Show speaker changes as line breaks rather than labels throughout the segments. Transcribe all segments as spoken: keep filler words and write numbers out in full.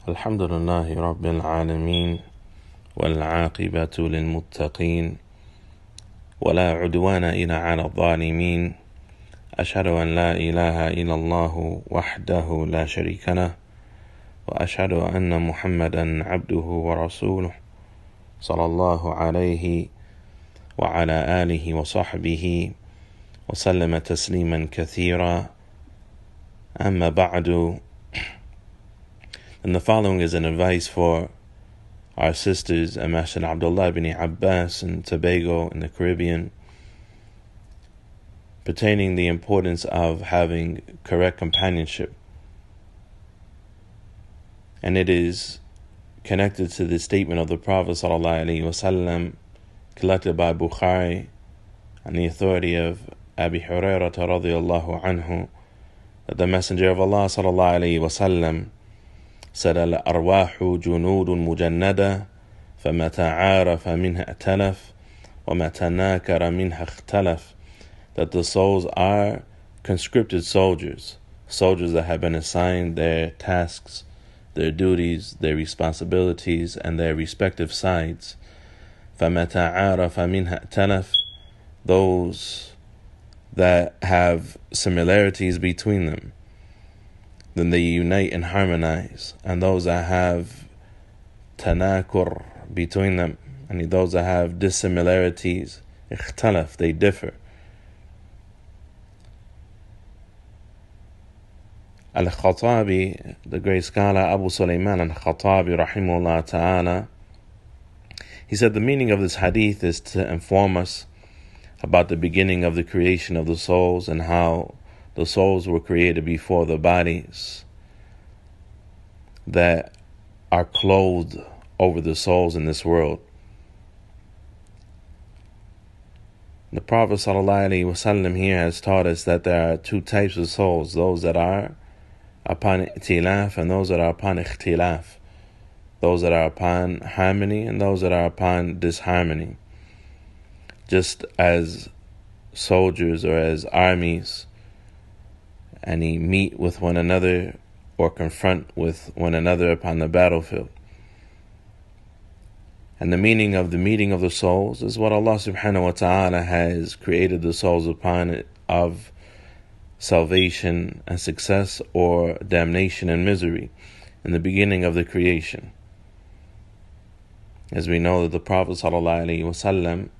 الحمد لله رب العالمين والعاقبة للمتقين ولا عدوان إلا على الظالمين أشهد أن لا إله إلا الله وحده لا شريك له وأشهد أن محمدا عبده ورسوله صلى الله عليه وعلى آله وصحبه وسلم تسليما كثيرا أما بعد. And the following is an advice for our sisters, Mashallah Abdullah ibn Abbas in Tobago in the Caribbean, pertaining the importance of having correct companionship. And it is connected to the statement of the Prophet sallallahu alaihi wasallam, collected by Bukhari on the authority of Abi Hurairah radiyallahu anhu, that the Messenger of Allah sallallahu alaihi wasallam said, الأرواح جنود مجندة فمتى عارف منها ائتلف ومتى ناكر منها اختلف. That the souls are conscripted soldiers, soldiers that have been assigned their tasks, their duties, their responsibilities, and their respective sides. فمتى عارف منها ائتلف. Those that have similarities between them, then they unite and harmonize. And those that have tanakur between them, and those that have dissimilarities, ikhtalaf, they differ. Al-Khattabi, the great scholar Abu Sulaiman al-Khattabi rahimahullah ta'ala, he said the meaning of this hadith is to inform us about the beginning of the creation of the souls and how the souls were created before the bodies that are clothed over the souls in this world. The Prophet ﷺ here has taught us that there are two types of souls, those that are upon itilaf and those that are upon ikhtilaf, those that are upon harmony and those that are upon disharmony. Just as soldiers or as armies and he meet with one another or confront with one another upon the battlefield. And the meaning of the meeting of the souls is what Allah subhanahu wa ta'ala has created the souls upon it, of salvation and success or damnation and misery in the beginning of the creation. As we know that the Prophet sallallahu alaihi wasallam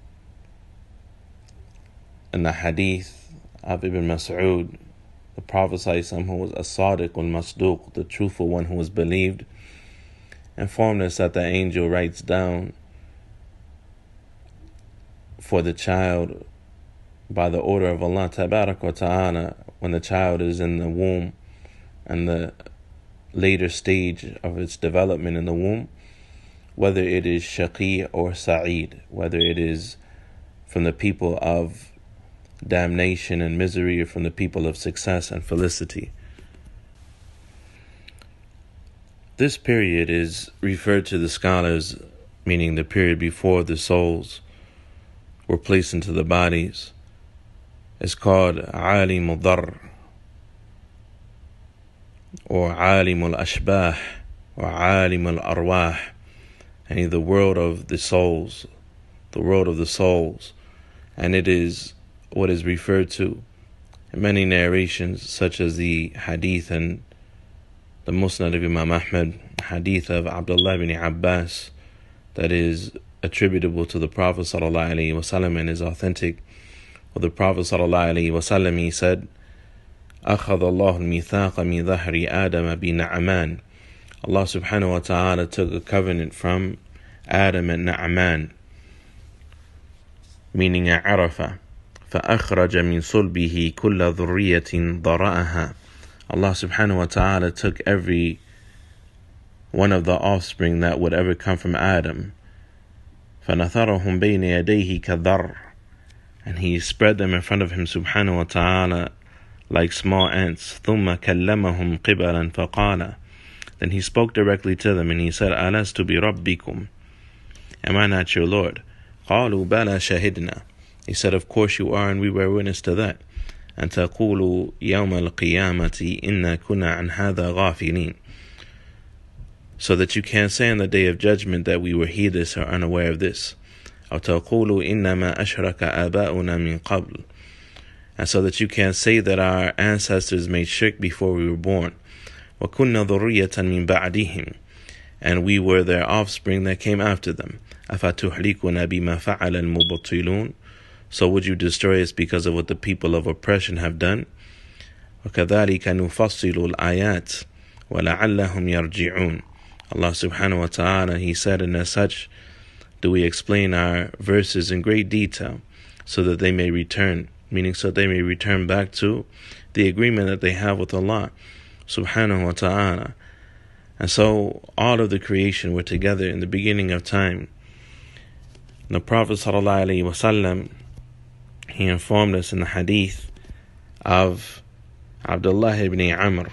in the hadith of Ibn Mas'ud, the Prophet ﷺ, who was as-sadiq al-masduq, the truthful one who was believed, informed us that the angel writes down for the child by the order of Allah tabarak wa ta'ala, when the child is in the womb and the later stage of its development in the womb, whether it is shaqi or sa'id, whether it is from the people of damnation and misery or from the people of success and felicity. This period is referred to the scholars, meaning the period before the souls were placed into the bodies, is called Alim al-Dar or Alim al-Ashbah or Alim al-Arwah, and the world of the souls, the world of the souls. And it is what is referred to in many narrations, such as the hadith and the Musnad of Imam Ahmad, hadith of Abdullah ibn Abbas, that is attributable to the Prophet sallallahu alaihi wasallam and is authentic. Well, the Prophet sallallahu alaihi wasallam, he said, أخذ الله الميثاق من ظهر آدم بنعمان. Allah subhanahu wa ta'ala took a covenant from Adam and Na'man, meaning Arafah. فأخرج من صلبه كل ذرية ضرأها. Allah subhanahu wa ta'ala took every one of the offspring that would ever come from Adam, فنثرهم بين يديه كالذر, and he spread them in front of him subhanahu wa ta'ala like small ants. ثم كلمهم قبلا فقال, then he spoke directly to them and he said, ألست بربكم, am I not your Lord? قالوا بلى شهدنا. He said, of course you are, and we were witness to that. أن تقولوا يوم القيامة إنا كنا عن هذا غافلين. so that you can't say on the day of judgment that we were heedless or unaware of this. أو تقولوا إنما أشرك آباؤنا من قبل. And so that you can't say that our ancestors made shirk before we were born. وَكُنَّا ذُرِّيَّةً مِّن بَعْدِهِمْ. And we were their offspring that came after them. أَفَتُحْلِكُنَا بِمَا فَعَلَ الْمُبْطِلُونَ. So would you destroy us because of what the people of oppression have done? وَكَذَلِكَ نُفَصِّلُ الْآيَاتِ وَلَعَلَّهُمْ يَرْجِعُونَ. Allah subhanahu wa ta'ala, He said, and as such do we explain our verses in great detail so that they may return, meaning so they may return back to the agreement that they have with Allah subhanahu wa ta'ala. And so all of the creation were together in the beginning of time. The Prophet sallallahu alaihi wasallam, he informed us in the hadith of Abdullah ibn Amr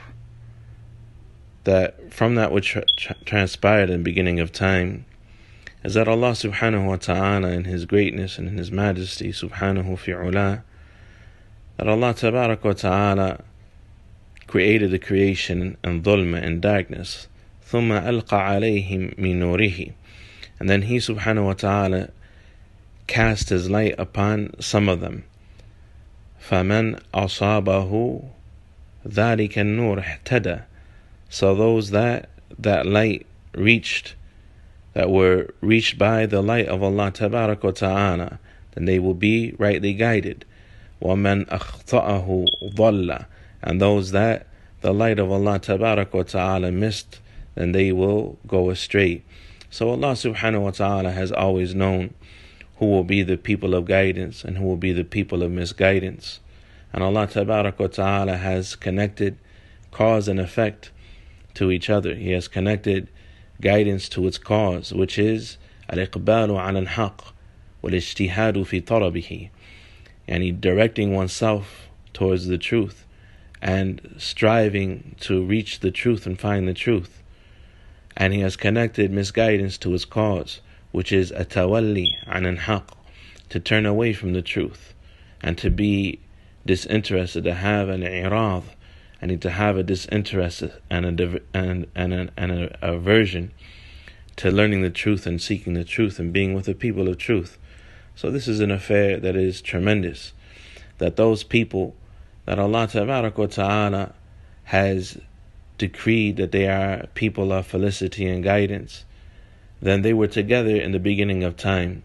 that from that which tra- tra- transpired in the beginning of time is that Allah subhanahu wa ta'ala in His greatness and in His majesty subhanahu fi'ula, that Allah tabarak wa ta'ala created the creation in dhulma, in darkness. ثُمَّ أَلْقَى عَلَيْهِمْ مِن نُورِهِ. And then He subhanahu wa ta'ala cast His light upon some of them. فَمَنْ أَصَابَهُ ذَلِكَ النُّورِ اهْتَدَى. So those that that light reached, that were reached by the light of Allah tabarak wa ta'ala, then they will be rightly guided. وَمَنْ أَخْطَأَهُ ضَلَّ. And those that the light of Allah tabarak wa ta'ala missed, then they will go astray. So Allah subhanahu wa ta'ala has always known who will be the people of guidance and who will be the people of misguidance. And Allah tabarak wa ta'ala has connected cause and effect to each other. He has connected guidance to its cause, which is al-iqbalu ala al-haq wal-ijtihadu fi talabihi, and he directing oneself towards the truth and striving to reach the truth and find the truth. And he has connected misguidance to its cause, which is atawalli an al-haq, to turn away from the truth and to be disinterested, to have an i'rad, and to have a disinterest and a and and a, and a aversion to learning the truth and seeking the truth and being with the people of truth. So this is an affair that is tremendous, that those people that Allah tabarak wa ta'ala has decreed that they are people of felicity and guidance, then they were together in the beginning of time.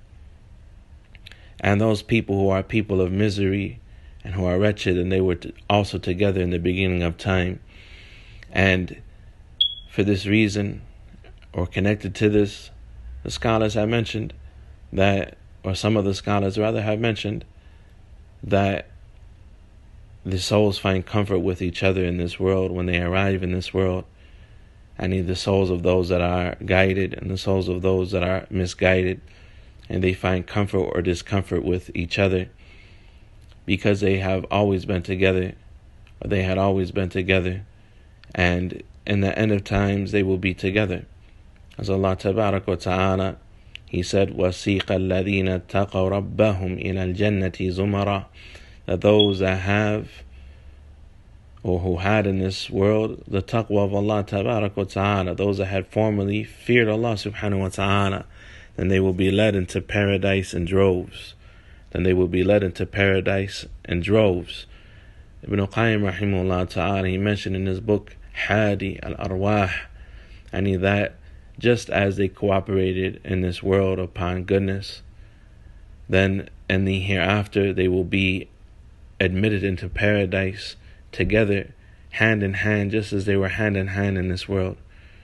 And those people who are people of misery and who are wretched, and they were also together in the beginning of time. And for this reason, or connected to this, the scholars have mentioned that, or some of the scholars rather have mentioned, that the souls find comfort with each other in this world when they arrive in this world. And the souls of those that are guided and the souls of those that are misguided, and they find comfort or discomfort with each other, because they have always been together, or they had always been together, and in the end of times they will be together. As Allah tabarak wa ta'ala, He said, وَسِيقَ الَّذِينَ اتَّقَوْا رَبَّهُمْ إِلَى الْجَنَّةِ زُمَرًا. That those that have, or who had in this world, the taqwa of Allah tabarak wa ta'ala, those that had formerly feared Allah subhanahu wa ta'ala, then they will be led into paradise in droves. Then they will be led into paradise in droves. Ibn Qayyim rahimahullah ta'ala, he mentioned in his book Hadi al-Arwah, and he that just as they cooperated in this world upon goodness, then in the hereafter they will be admitted into paradise together, hand in hand, just as they were hand in hand in this world,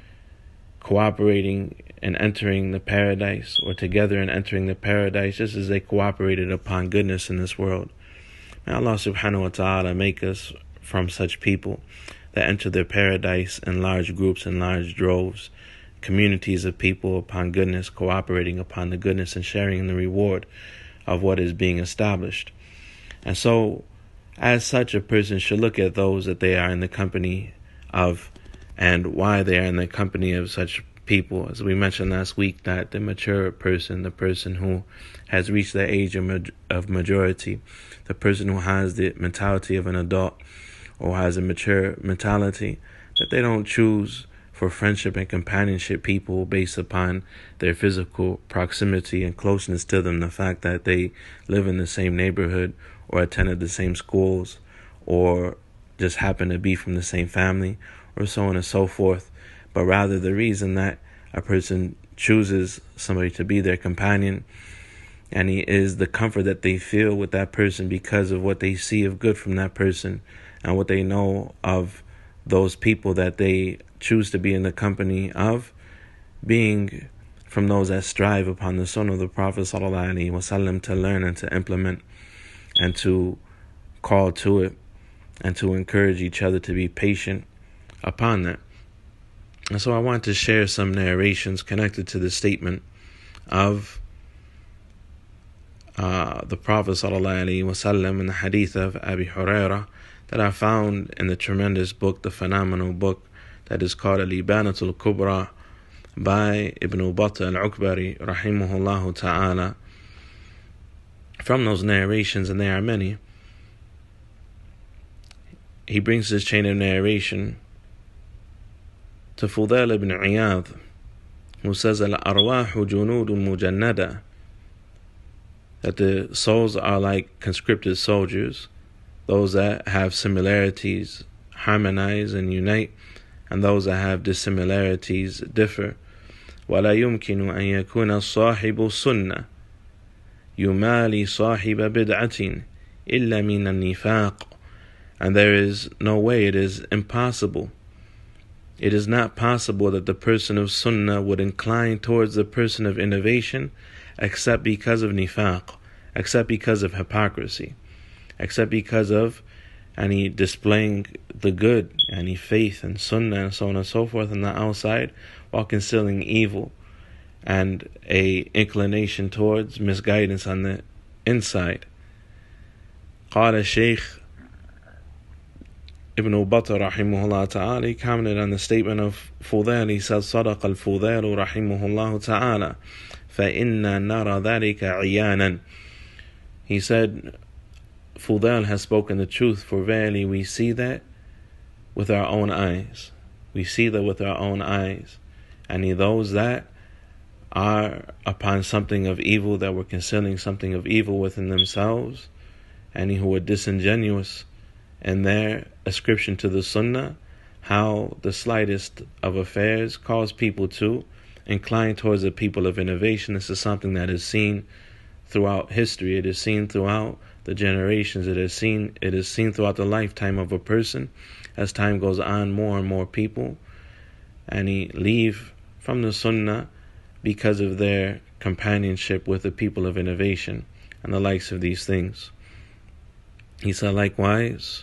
cooperating and entering the paradise, or together and entering the paradise, just as they cooperated upon goodness in this world. May Allah subhanahu wa ta'ala make us from such people that enter their paradise in large groups, in large droves, communities of people upon goodness, cooperating upon the goodness and sharing in the reward of what is being established. And so, as such, a person should look at those that they are in the company of, and why they are in the company of such people. As we mentioned last week, that the mature person, the person who has reached the age of, of majority, the person who has the mentality of an adult, or has a mature mentality, that they don't choose for friendship and companionship people based upon their physical proximity and closeness to them, the fact that they live in the same neighborhood or attended the same schools or just happen to be from the same family or so on and so forth, but rather the reason that a person chooses somebody to be their companion and he is the comfort that they feel with that person because of what they see of good from that person and what they know of those people that they choose to be in the company of, being from those that strive upon the sunnah of the Prophet sallallahu alaihi wasallam to learn and to implement and to call to it and to encourage each other to be patient upon that. And so I want to share some narrations connected to the statement of uh, the Prophet sallallahu alaihi wasallam in the hadith of Abi Hurairah that I found in the tremendous book, the phenomenal book that is called Al-Ibanatul Kubra by Ibn Battah al-Ukbari rahimahullah ta'ala. From those narrations, and there are many, he brings this chain of narration to Fudail ibn Iyadh, who says, Al-arwahu junudun mujannada, that the souls are like conscripted soldiers, those that have similarities harmonize and unite, and those that have dissimilarities differ. وَلَا يُمْكِنُ أَن يَكُونَ الصَّاحِبُ السُّنَّةِ يُمَالِي صَاحِبَ بِدْعَةٍ إِلَّا مِنَ النِّفَاقِ. And there is no way, it is impossible. It is not possible that the person of sunnah would incline towards the person of innovation except because of nifaq, except because of hypocrisy, except because of any displaying the good, any faith and sunnah and so on and so forth on the outside, while concealing evil and a inclination towards misguidance on the inside. قال Shaykh Ibn Battah rahimahullah ta'ala, he commented on the statement of Fudail. He says, صدق الفضيل رحمه الله تعالى فإنا نرى ذلك عيانا. He said, Fudail has spoken the truth, for verily we see that with our own eyes. We see that with our own eyes. And those that are upon something of evil, that were concealing something of evil within themselves, and who were disingenuous in their ascription to the sunnah, how the slightest of affairs cause people to incline towards the people of innovation. This is something that is seen throughout history. It is seen throughout the generations. It is seen it is seen throughout the lifetime of a person. As time goes on, more and more people and he leave from the sunnah because of their companionship with the people of innovation and the likes of these things. He said, likewise,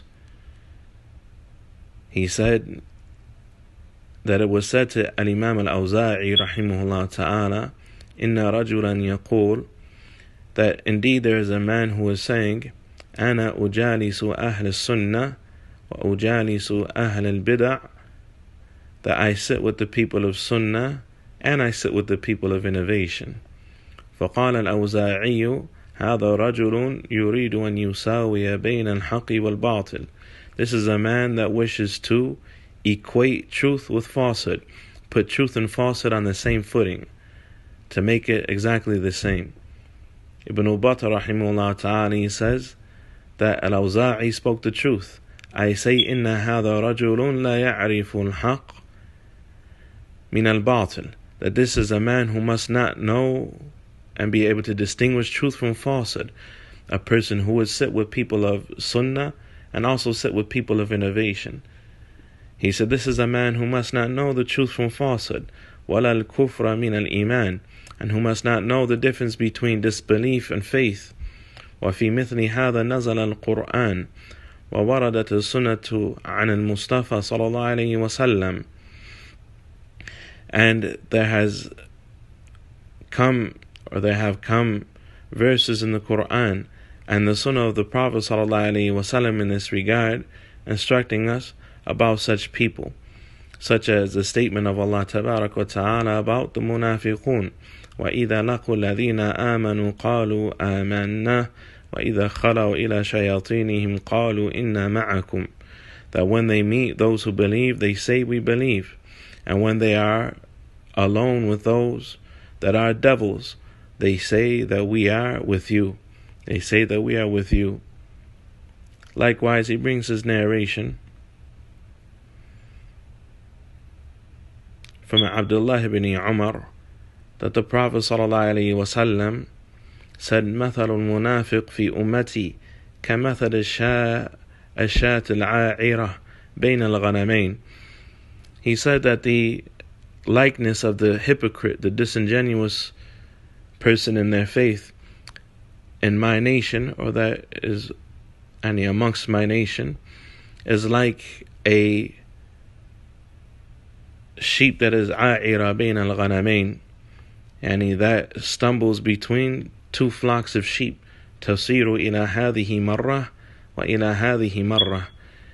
he said that it was said to Al-Imam Al-Awza'i rahimahullah ta'ala, Inna rajulan yaqul, that indeed there is a man who is saying, Ana ujalisu ahl sunnah wa ujalisu ahl al-bid'ah, that I sit with the people of sunnah and I sit with the people of innovation. فقال الأوزاعي هذا رجل يريد أن يساوي بين الحق والباطل. This is a man that wishes to equate truth with falsehood, put truth and falsehood on the same footing, to make it exactly the same. Ibn Battah rahimahullah ta'ala says that Al-Awza'i spoke the truth. I say, إِنَّ هَذَا رَجُلٌ لَا يَعْرِفُ الْحَقِّ مِنَ الْبَاطِلِ, that this is a man who must not know and be able to distinguish truth from falsehood, a person who would sit with people of sunnah and also sit with people of innovation. He said this is a man who must not know the truth from falsehood, وَلَا الْكُفْرَ مِنَ الْإِيمَانِ, and who must not know the difference between disbelief and faith. وَفِي مِثْلِ هَذَا نَزَلَ الْقُرْآنِ وَوَرَدَتِ السُّنَّةُ عَنِ الْمُصْطَفَى صَلَى اللَّهُ عَلَيْهِ وَسَلَّمَ. And there has come, or there have come verses in the Quran and the Sunnah of the Prophet sallallahu alaihi wasallam in this regard, instructing us about such people, such as the statement of Allah Tabarak wa Ta'ala about the munafiqun. وَإِذَا لَقُوا الَّذِينَ آمَنُوا قَالُوا آمَنَّا وَإِذَا خَلَوْا إِلَى شَيَاطِينِهِمْ قَالُوا إِنَّا مَعَكُمْ. That when they meet those who believe, they say we believe. And when they are alone with those that are devils, they say that we are with you. They say that we are with you. Likewise, he brings his narration from Abdullah ibn Umar that the Prophet ﷺ said, مَثَلُ الْمُنَافِقِ فِي أُمَّتِي كَمَثَلِ الشَّاةِ الْعَائِرَةِ بَيْنَ الْغَنَمَيْنِ. He said that the likeness of the hypocrite, the disingenuous person in their faith in my nation, or that is any amongst my nation, is like a sheep that is عَائِرَةَ بَيْنَ الْغَنَمَيْنِ, and that stumbles between two flocks of sheep. تَصِيرُ إِلَى هَذِهِ مَرَّةً وَإِلَى هَذِهِ مَرَّةً.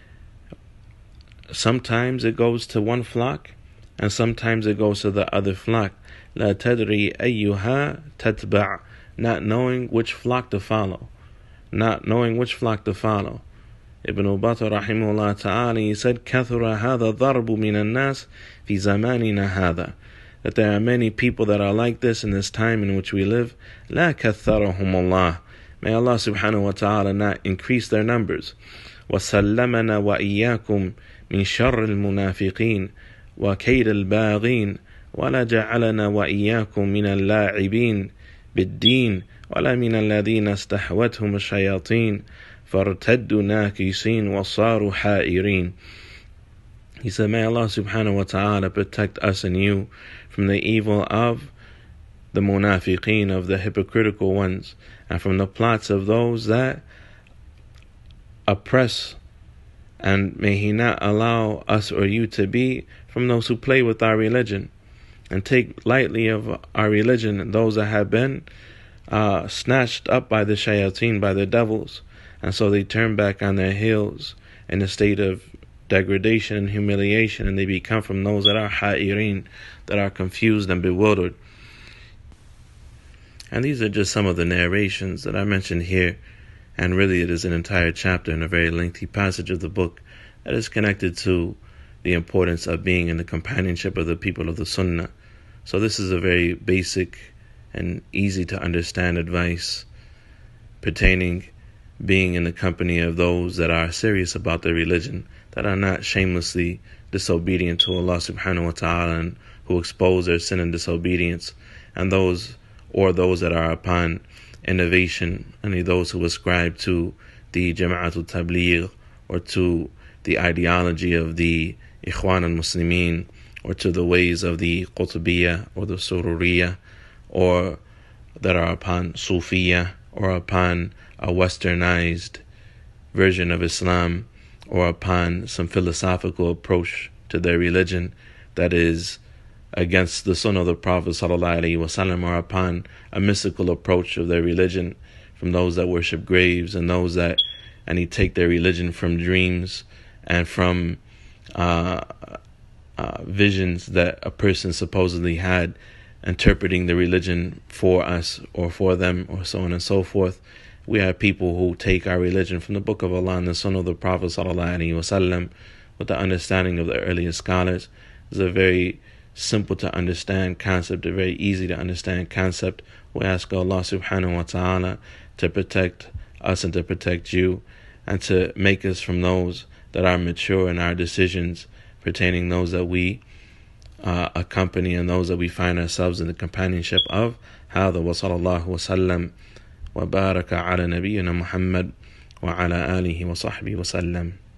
Sometimes it goes to one flock, and sometimes it goes to the other flock. لَا تَدْرِي أَيُّهَا تَتْبَعُ. Not knowing which flock to follow. Not knowing which flock to follow. Ibn Ubatta rahimahullah ta'ala, he said, كَثُرَ هَذَا ضَرْبُ مِنَ النَّاسِ فِي زَمَانِنَا هَذَا. That there are many people that are like this in this time in which we live. لَا كَثَّرَهُمُ اللَّهِ. May Allah subhanahu wa ta'ala not increase their numbers. وَسَلَّمَنَا وَإِيَّاكُمْ مِنْ شَرِّ الْمُنَافِقِينَ وَكَيْدِ الْبَاغِينَ وَلَا جَعَلَنَا وَإِيَّاكُمْ مِنَ اللاعبين بالدين ولا من الذين استحوتهم الشياطين فارتدوا ناكسين وصاروا حائرين. He said, may Allah subhanahu wa ta'ala protect us and you from the evil of the munafiqeen, of the hypocritical ones, and from the plots of those that oppress. And may He not allow us or you to be from those who play with our religion and take lightly of our religion, and those that have been uh, snatched up by the shayateen, by the devils, and so they turn back on their heels in a state of degradation and humiliation, and they become from those that are ha'irin, that are confused and bewildered. And these are just some of the narrations that I mentioned here, and really it is an entire chapter in a very lengthy passage of the book that is connected to the importance of being in the companionship of the people of the Sunnah. So this is a very basic and easy to understand advice pertaining being in the company of those that are serious about their religion, that are not shamelessly disobedient to Allah subhanahu wa ta'ala, and who expose their sin and disobedience, and those or those that are upon innovation, and those who ascribe to the Jama'atul Tabligh, or to the ideology of the Ikhwan al-Muslimin, or to the ways of the Qutbiyya or the Sururiyya, or that are upon Sufiyya, or upon a westernized version of Islam, or upon some philosophical approach to their religion that is against the Sunnah of the Prophet ﷺ, or upon a mystical approach of their religion from those that worship graves, and those that and he take their religion from dreams and from uh, uh, visions that a person supposedly had, interpreting the religion for us or for them, or so on and so forth. We are people who take our religion from the Book of Allah and the Sunnah of the Prophet ﷺ with the understanding of the earliest scholars. It's a very simple to understand concept, a very easy to understand concept. We ask Allah subhanahu wa ta'ala to protect us and to protect you, and to make us from those that are mature in our decisions pertaining those that we uh, accompany and those that we find ourselves in the companionship of. هذا وصلى الله وسلم وبارك على نبينا محمد وعلى آله وصحبه وسلم.